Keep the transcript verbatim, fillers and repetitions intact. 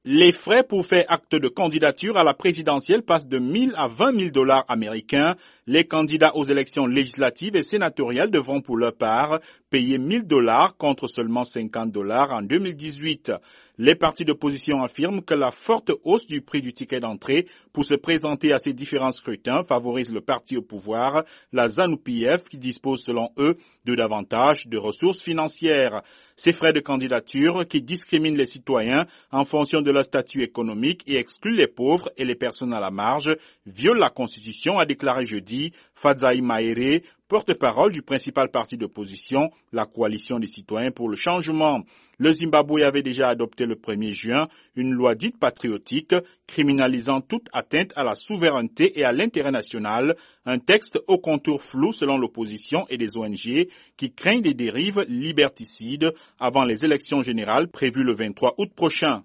Les frais pour faire acte de candidature à la présidentielle passent de mille à vingt mille dollars américains. Les candidats aux élections législatives et sénatoriales devront pour leur part payer mille dollars contre seulement cinquante dollars en deux mille dix-huit. Les partis d'opposition affirment que la forte hausse du prix du ticket d'entrée pour se présenter à ces différents scrutins favorise le parti au pouvoir, la ZANU-P F, qui dispose selon eux de davantage de ressources financières. Ces frais de candidature qui discriminent les citoyens en fonction de leur statut économique et excluent les pauvres et les personnes à la marge violent la Constitution, a déclaré jeudi Fadzaï Mahéry, porte-parole du principal parti d'opposition, la Coalition des citoyens pour le changement. Le Zimbabwe avait déjà adopté le premier juin une loi dite patriotique criminalisant toute atteinte à la souveraineté et à l'intérêt national, un texte au contour flou selon l'opposition et des O N G qui craignent des dérives liberticides avant les élections générales prévues le vingt-trois août prochain.